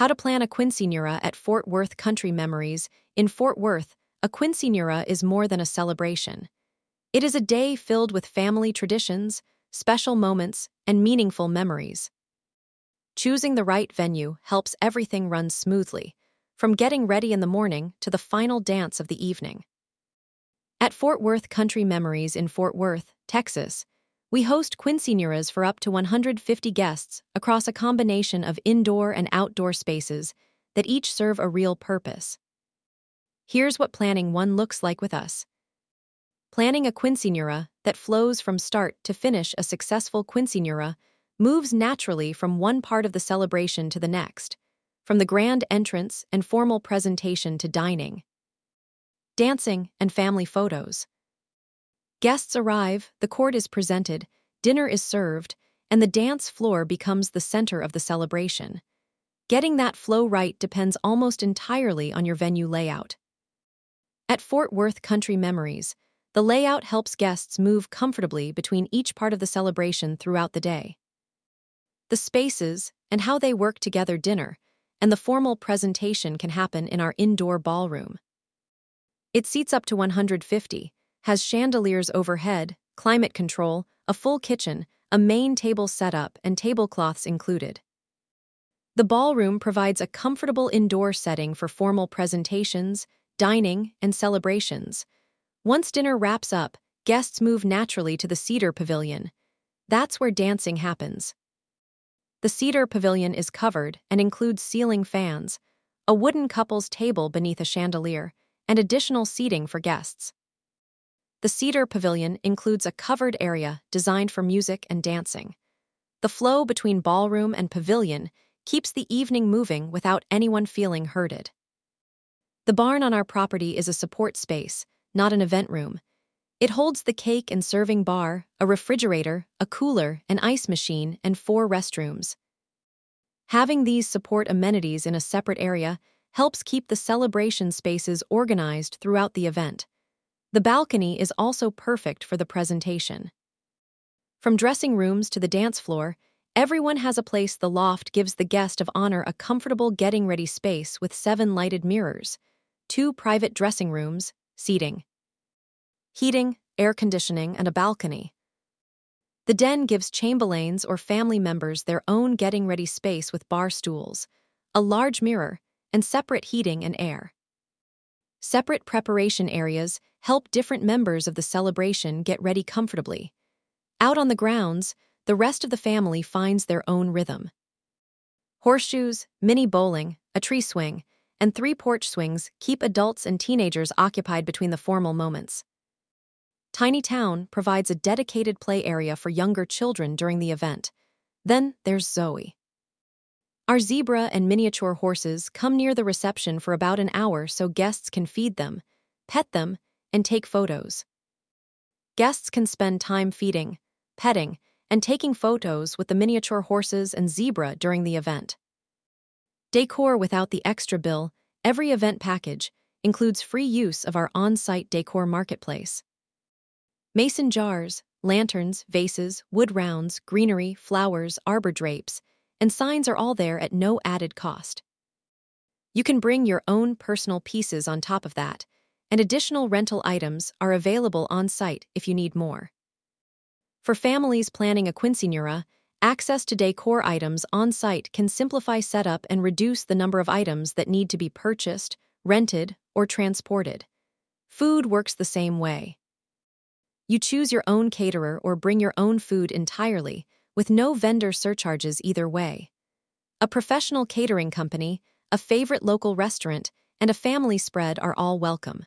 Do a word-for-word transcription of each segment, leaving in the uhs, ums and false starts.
How to plan a quinceañera at Fort Worth Country Memories. In Fort Worth, a quinceañera is more than a celebration. It is a day filled with family traditions, special moments, and meaningful memories. Choosing the right venue helps everything run smoothly, from getting ready in the morning to the final dance of the evening. At Fort Worth Country Memories in Fort Worth, Texas, we host quinceañeras for up to one hundred fifty guests across a combination of indoor and outdoor spaces that each serve a real purpose. Here's what planning one looks like with us. Planning a quinceañera that flows from start to finish. A successful quinceañera moves naturally from one part of the celebration to the next, from the grand entrance and formal presentation to dining, dancing, and family photos. Guests arrive, the court is presented, dinner is served, and the dance floor becomes the center of the celebration. Getting that flow right depends almost entirely on your venue layout. At Fort Worth Country Memories, the layout helps guests move comfortably between each part of the celebration throughout the day. The spaces and how they work together. Dinner and the formal presentation can happen in our indoor ballroom. It seats up to one hundred fifty, has chandeliers overhead, climate control, a full kitchen, a main table setup, and tablecloths included. The ballroom provides a comfortable indoor setting for formal presentations, dining, and celebrations. Once dinner wraps up, guests move naturally to the Cedar Pavilion. That's where dancing happens. The Cedar Pavilion is covered and includes ceiling fans, a wooden couples table beneath a chandelier, and additional seating for guests. The Cedar Pavilion includes a covered area designed for music and dancing. The flow between ballroom and pavilion keeps the evening moving without anyone feeling herded. The barn on our property is a support space, not an event room. It holds the cake and serving bar, a refrigerator, a cooler, an ice machine, and four restrooms. Having these support amenities in a separate area helps keep the celebration spaces organized throughout the event. The balcony is also perfect for the presentation. From dressing rooms to the dance floor, everyone has a place. The loft gives the guest of honor a comfortable getting-ready space with seven lighted mirrors, two private dressing rooms, seating, heating, air conditioning, and a balcony. The den gives chamberlains or family members their own getting-ready space with bar stools, a large mirror, and separate heating and air. Separate preparation areas help different members of the celebration get ready comfortably. Out on the grounds, the rest of the family finds their own rhythm. Horseshoes, mini bowling, a tree swing, and three porch swings keep adults and teenagers occupied between the formal moments. Tiny Town provides a dedicated play area for younger children during the event. Then there's Zoe. Our zebra and miniature horses come near the reception for about an hour so guests can feed them, pet them, and take photos. Guests can spend time feeding, petting, and taking photos with the miniature horses and zebra during the event. Decor without the extra bill. Every event package includes free use of our on-site decor marketplace. Mason jars, lanterns, vases, wood rounds, greenery, flowers, arbor drapes, and signs are all there at no added cost. You can bring your own personal pieces on top of that, and additional rental items are available on-site if you need more. For families planning a quinceañera, access to decor items on-site can simplify setup and reduce the number of items that need to be purchased, rented, or transported. Food works the same way. You choose your own caterer or bring your own food entirely, with no vendor surcharges either way. A professional catering company, a favorite local restaurant, and a family spread are all welcome.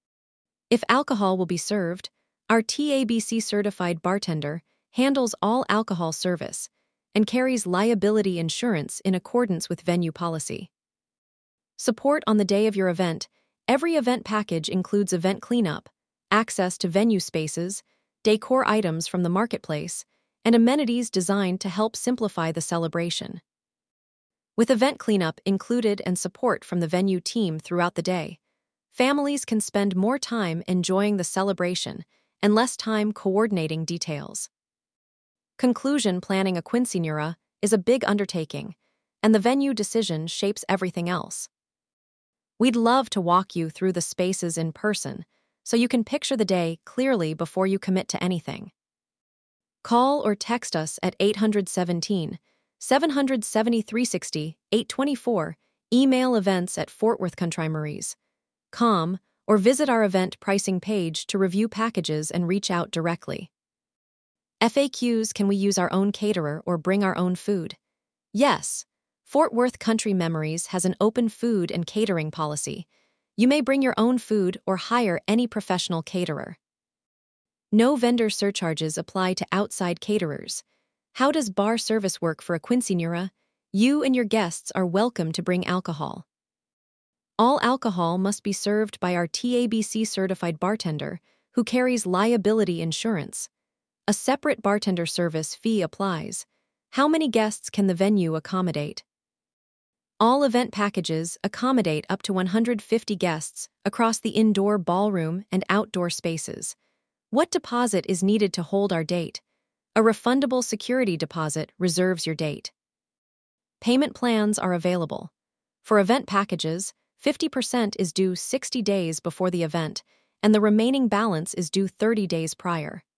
If alcohol will be served, our T A B C-certified bartender handles all alcohol service and carries liability insurance in accordance with venue policy. Support on the day of your event. Every event package includes event cleanup, access to venue spaces, decor items from the marketplace, and amenities designed to help simplify the celebration. With event cleanup included and support from the venue team throughout the day, families can spend more time enjoying the celebration and less time coordinating details. Conclusion: planning a quinceañera is a big undertaking, and the venue decision shapes everything else. We'd love to walk you through the spaces in person so you can picture the day clearly before you commit to anything. Call or text us at eight one seven, seven seven three six zero, eight two four, email events at fort worth country maries dot com, or visit our event pricing page to review packages and reach out directly. F A Qs: can we use our own caterer or bring our own food? Yes. Fort Worth Country Memories has an open food and catering policy. You may bring your own food or hire any professional caterer. No vendor surcharges apply to outside caterers. How does bar service work for a quinceañera? You and your guests are welcome to bring alcohol. All alcohol must be served by our T A B C-certified bartender, who carries liability insurance. A separate bartender service fee applies. How many guests can the venue accommodate? All event packages accommodate up to one hundred fifty guests across the indoor ballroom and outdoor spaces. What deposit is needed to hold our date? A refundable security deposit reserves your date. Payment plans are available. For event packages, fifty percent is due sixty days before the event, and the remaining balance is due thirty days prior.